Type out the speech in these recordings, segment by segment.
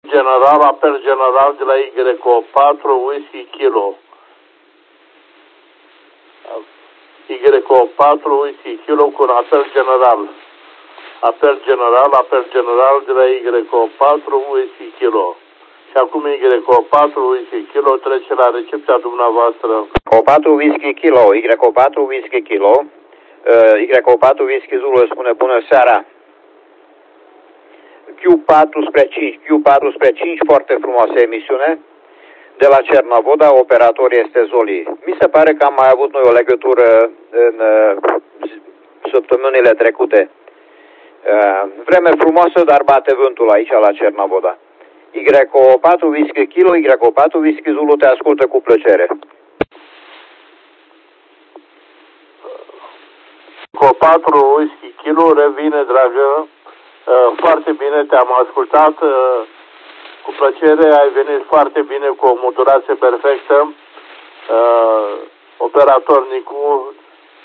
General, apel general de la YO4, whisky kilo. YO4, whisky kilo cu un apel general. Apel general de la YO4, whisky kilo. Și acum YO4, whisky kilo trece la recepția dumneavoastră. O4 whisky kilo, YO4 whisky kilo. YO4 whisky Zulu spune bună seara. Q4 spre 5, Q4 spre 5, foarte frumoasă emisiune. De la Cernavoda, operator este Zoli. Mi se pare că am mai avut noi o legătură în săptămânile trecute. Vreme frumoasă, dar bate vântul aici la Cernavoda. YO4 whisky kilo, YO4 whisky Zulu, te ascultă cu plăcere. YO4 whisky kilo, revine, dragă. Foarte bine, te-am ascultat, cu plăcere, ai venit foarte bine cu o modulație perfectă. Operator Nicu,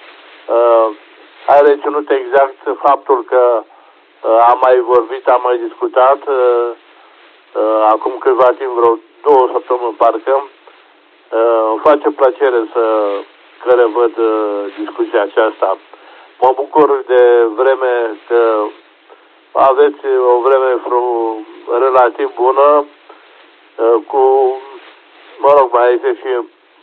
ai reținut exact faptul că am mai vorbit, am mai discutat, acum câtva timp, vreo 2 săptămâni parcă. Îmi face plăcere că revăd discuția aceasta. Mă bucur de vreme că aveți o vreme relativ bună, mă rog, mai este și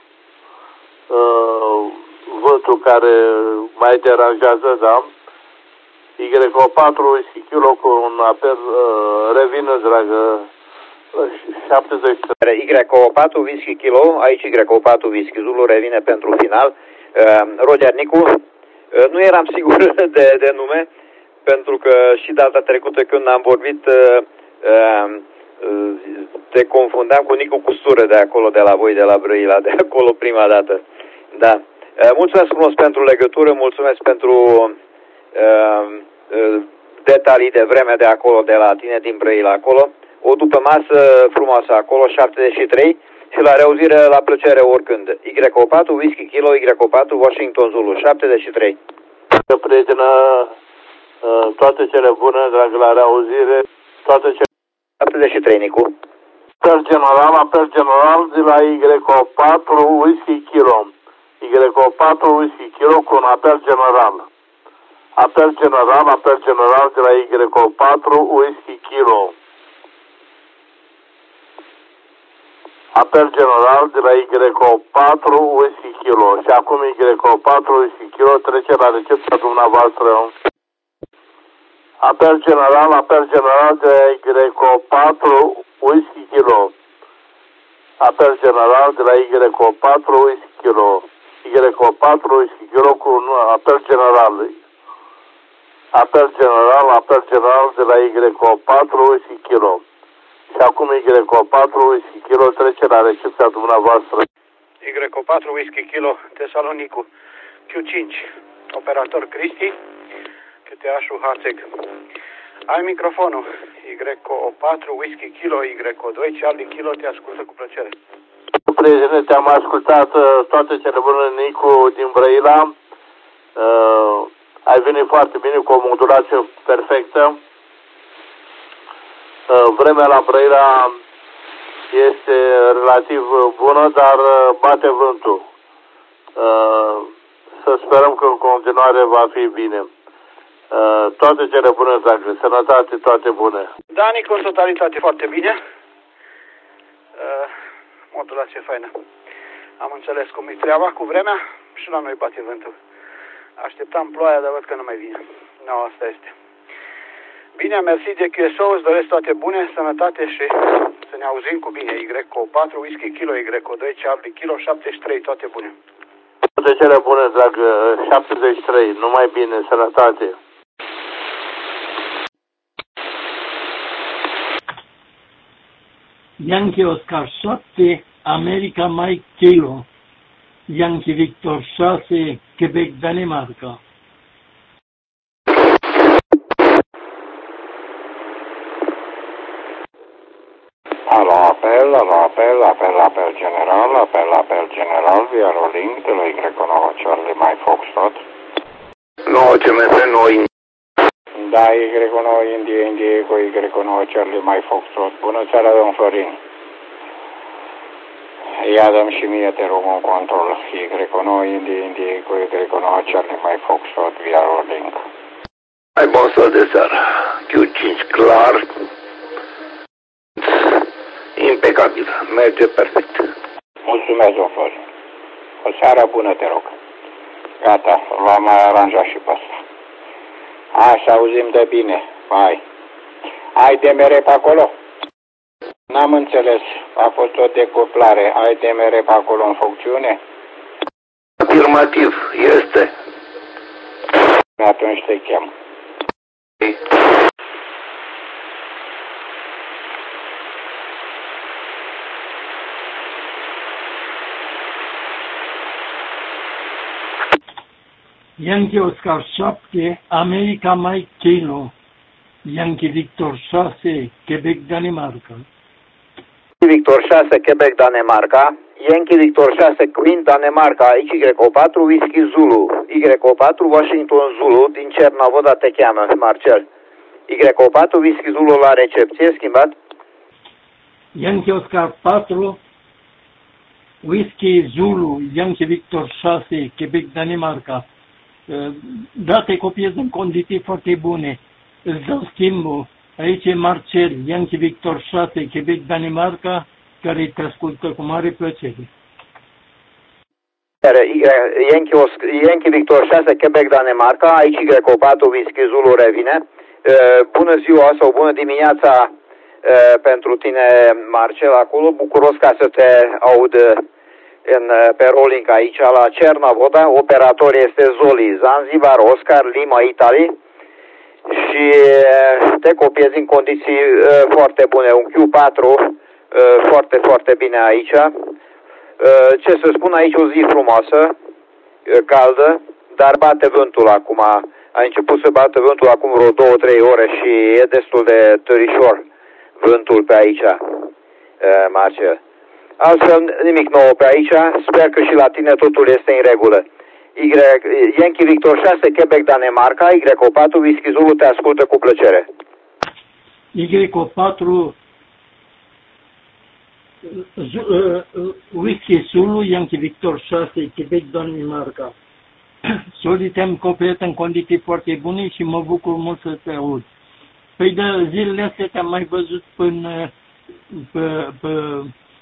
vântul care mai deranjează, da? YO4 whisky kilo cu un apel, revină, dragă, 70. YO4 whisky kilo, aici YO4 whisky Zulu revine pentru final. Roger Nicu, nu eram sigur de nume, pentru că și data trecută când am vorbit te confundam cu Nicu Custură de acolo, de la voi, de la Brăila, de acolo prima dată. Da. Mulțumesc frumos pentru legătură, mulțumesc pentru detalii de vreme de acolo, de la tine din Brăila acolo. O după masă frumoasă acolo, 73, și la reauzire, la plăcere oricând. YO4 whisky kilo, YO4 Washington Zulu, 73. Prietenă, toate cele bune, dragă, la reauzire, toate cele... 73, Nicu. Apel general de la YO4 whisky kilo. YO4 whisky kilo cu un apel general. Apel general de la YO4 whisky kilo. Apel general de la YO4 whisky kilo. Și acum YO4 whisky kilo trece la recepția dumneavoastră. Apel general de la YO4 whisky kilo. Apel general de la YO4 whisky kilo. YO4 whisky kilo cu un apel general. Apel general de la YO4 whisky kilo. Și acum YO4 whisky kilo trece la recepția dumneavoastră. YO4 whisky kilo, Tesalonicu, Q5, operator Cristi, Cheteașul Hațeg. Ai microfonul. YO4 whisky kilo, YO2 Charlie kilo, te ascultă cu plăcere. Prietene, te-am ascultat toate cele bune, Nicu din Brăila. Ai venit foarte bine cu o modulație perfectă. Vremea la Brăila este relativ bună, dar bate vântul. Să sperăm că în continuare va fi bine. Toate cele bune, dragă, sănătate, toate bune. Da, Nicu, în totalitate foarte bine. Modulație faină. Am înțeles cum e treaba cu vremea și la noi bate vântul. Așteptam ploaia, dar văd că nu mai vine. Nu, asta este. Bine, mersi de QSO, îți doresc toate bune, sănătate și să ne auzim cu bine. YO4 whisky kilo, YO2 Charlie kilo, 73, toate bune. Toate cele bune, dragă, 73, numai bine, sănătate. Yankee Oscar 7, America Mike Kilo, Yankee Victor 6, Quebec, Danemarca. Apel general, via rolling de la Y9 Charlie Mike Foxtrot. 9 CMF, 9 Da, Y9, Indie, Eco, Y9, Charlie, Mike Foxtrot. Bună seara, domn Florin. Ia dăm și mie, te rog, un control. Y9, Indie, Eco, Y9, Charlie, Mike Foxtrot, via Rolling. Ai bun sol de seară. Q5 clar. Impecabil. Merge perfect. Mulțumesc, domn Florin. O seară bună, te rog. Gata, v-am mai aranjat și pe asta. Hai să auzim de bine. Hai. Ai DMR pe acolo? N-am înțeles. A fost o decuplare. Ai DMR pe acolo în funcțiune? Afirmativ. Este. Atunci te chem. Yankee Oscar 7, America Mike Kilo, Yankee Victor 6, Quebec, Danemarca. Victor 6, Quebec, Danemarca. Yankee Victor 6, Queen, Danemarca. Y4, Whisky Zulu. Y4, Washington Zulu. Din Cernavoda te cheamă, Marcel. Y4, Whisky Zulu la recepție, schimbat. Yankee Oscar 4, Whisky Zulu, Yankee Victor 6, Quebec, Danemarca. Date copiez în condiții foarte bune. Îți dau schimbul. Aici e Marcel, Yankee Victor 6, Quebec, Danemarca, care te ascultă cu mare plăcere. Yankee Victor 6, Quebec, Danemarca, aici Y4, Whisky Zulu revine. Bună ziua sau bună dimineața pentru tine, Marcel, acolo. Bucuros ca să te aud pe rolling aici la Cernavoda. Operator este Zoli, Zanzibar, Oscar, Lima, Italy. Și te copiezi în condiții foarte bune. Un Q4 foarte, foarte bine aici. Ce să spun, aici o zi frumoasă, caldă, dar bate vântul acum. A început să bată vântul acum vreo 2-3 ore și e destul de tărișor vântul pe aici, Marcel. Altfel, nimic nou pe aici. Sper că și la tine totul este în regulă. Yankee Victor 6, Quebec, Danemarca, Y4, Whisky Zulu, te ascultă cu plăcere. Y4, Whisky Zulu, Yankee Victor 6, Quebec, Danemarca. Soli, te-am copiat în condiții foarte bune și mă bucur mult să te aud. Păi de zilele astea te-am mai văzut până pe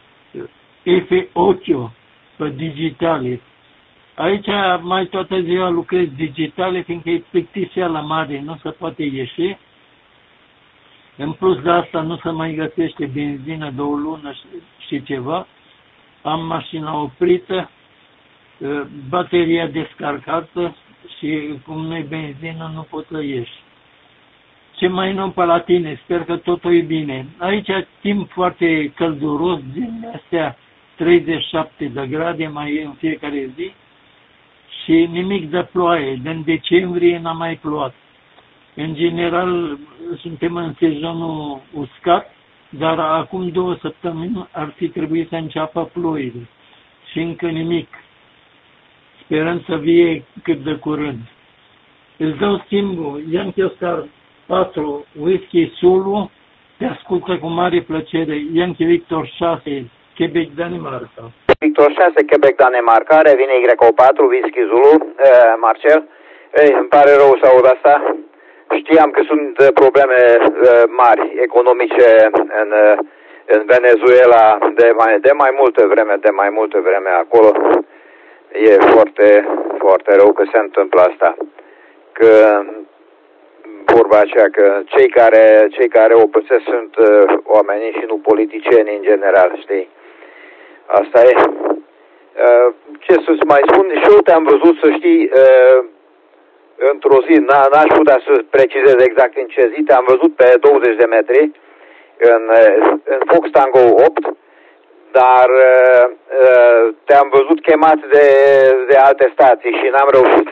F8, pe digitale. Aici mai toată ziua lucrez digitale, fiindcă e plictiseala mare, nu se poate ieși. În plus de asta nu se mai găsește benzină de o lună și ceva. Am mașina oprită, bateria descarcată și cum nu-i benzină nu pot să ieși. Ce mai nou pe la tine? Sper că totul e bine. Aici timp foarte călduros, zilele astea 37 de grade mai e în fiecare zi și nimic de ploaie. Din decembrie n-a mai plouat. În general suntem în sezonul uscat, dar acum 2 săptămâni ar fi trebuit să înceapă ploile. Și încă nimic. Sperăm să vie cât de curând. Îți dau schimbul. Yankee Oscar 4, Whisky Zulu, te ascultă cu mare plăcere. Yankee Victor 6, Quebec, Danemarca. Victor 6, Quebec, Danemarca, revine Y4, Whisky Zulu, Marcel. Îmi pare rău să aud asta. Știam că sunt probleme mari economice în Venezuela de mai multă vreme acolo. E foarte, foarte rău că se întâmplă asta. Că vorba aceea că cei care o pățesc sunt oamenii și nu politicieni în general, știi? Asta e. Ce să-ți mai spun? Și eu te-am văzut, să știi, într-o zi, n-aș putea să precizez exact în ce zi, te-am văzut pe 20 de metri în Fox Tango 8, dar te-am văzut chemat de alte stații și n-am reușit.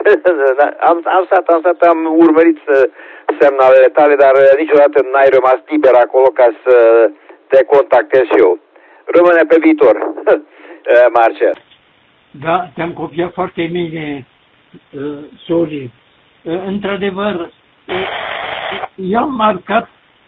Am urmărit semnalele tale, dar niciodată n-ai rămas liber acolo ca să te contactez și eu. Rămâne pe viitor, Marcel. Da, te-am copiat foarte bine, Soli. Într-adevăr, i-am marcat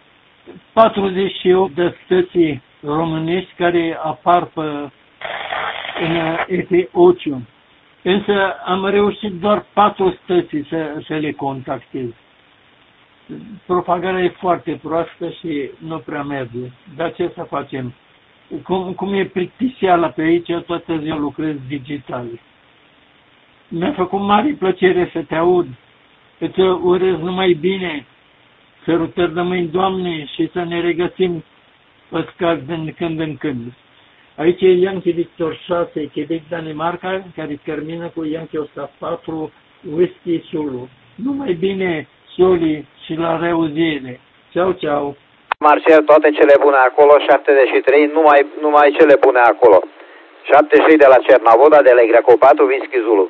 48 de stății românești care apar în ET8. Însă am reușit doar 4 stății să le contactez. Propagarea e foarte proastă și nu prea merge. Dar ce să facem? Cum e plictiseala pe aici, toată ziua lucrez digital. Mi-a făcut mare plăcere să te aud. Îți urez numai bine, sărutări de mâini, Doamne, și să ne regăsim pe scac din când în când. Aici e Yankee Victor 6, Quebec, Danemarca, care termină cu Yankee 104, Whisky Zulu. Numai bine, Soli, și la reauzire. Ceau, ceau. Marcel, toate cele bune acolo, 73, numai cele bune acolo. 73 de la Cernavoda, de la Y4, Whisky Zulu.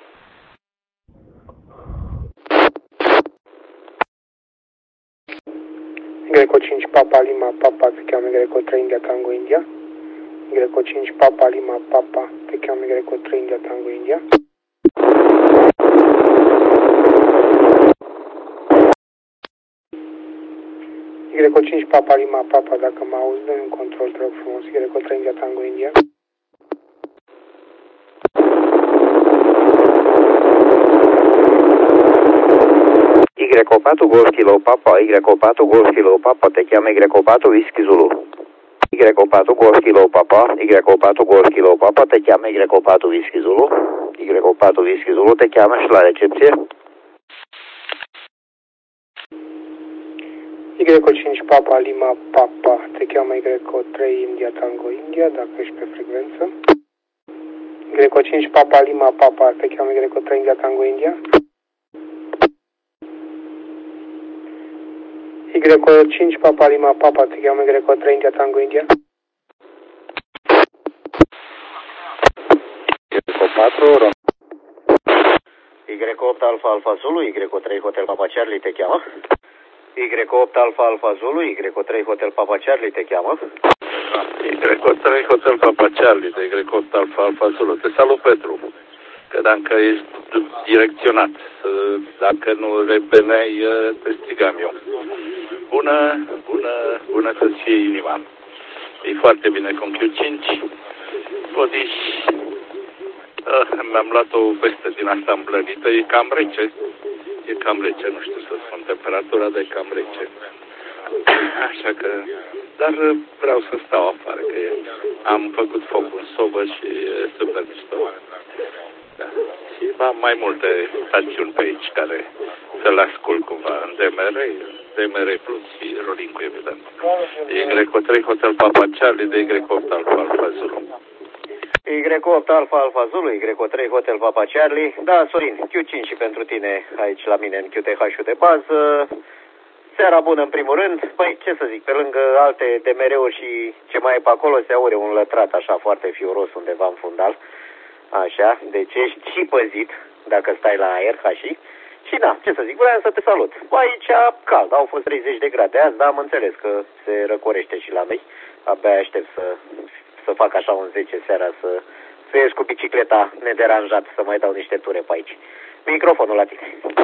Y5 Papa Lima Papa, te cheamă Y3 India Tango India. Y5 Papa Lima Papa, te cheamă Y3 India Tango India. Y5 Papa Lima Papa, dacă mă auzi, dă-mi un control, te rog frumos. Y3 India Tango India. Y4 Golf Kilo Papa, Y4 Golf Kilo Papa, te cheamă Y4 Whisky Zulu. Y4 Golf Kilo Papa, Y4 Golf Kilo Papa, te cheamă Y4 Whisky Zulu. Y4 Whisky Zulu, te cheamă și la recepție. Y5 Papa Lima Papa, te cheamă Y3 India Tango India, dacă ești pe frecvență. Y5 Papa Lima Papa, te cheamă Y3 India Tango India. Y5 Papa Lima Papa, te cheamă Y3 India Tango India. Y4 Y8 Alfa Alfa Zulu, Y3 Hotel Papa Charlie te cheamă. Y8 Alfa Alfa Zulu, Y3 Hotel Papa Charlie te cheamă. Y3 Hotel Papa Charlie, de Y8 Alfa Alfa Zulu. Te salut, Petru. Credeam că ești direcționat. Dacă nu reveneai, te strigam eu. Bună să-ți fie inima. E foarte bine cu Q5. Podiși. Mi-am luat o vestă din asta îmblănită. E cam rece. Nu știu să spun temperatura, dar e cam rece. Așa că... Dar vreau să stau afară, că am făcut foc în sobă și e super mișto. Da. Și am mai multe stațiuni pe aici care să-l ascult cumva în DMR Plus și Rolling, evident. Y3 Hotel Papa Charlie, de Y8 Alfa Alfa Zulu. Y8 Alfa Alfa Zulu, Y3 Hotel Papa Charlie. Da, Sorin, Q5 și pentru tine aici la mine în QTH-ul de bază. Seara bună în primul rând. Păi, ce să zic, pe lângă alte DMR-uri și ce mai e pe acolo, se aude un lătrat așa foarte fioros undeva în fundal. Așa, deci ești și păzit dacă stai la aer, ca și. Și da, ce să zic, vreau să te salut. Aici cald, au fost 30 de grade azi, dar am înțeles că se răcorește și la noi. Abia aștept să fac așa un 10 seara, să ieși cu bicicleta nederanjat, să mai dau niște ture pe aici. Microfonul la tine.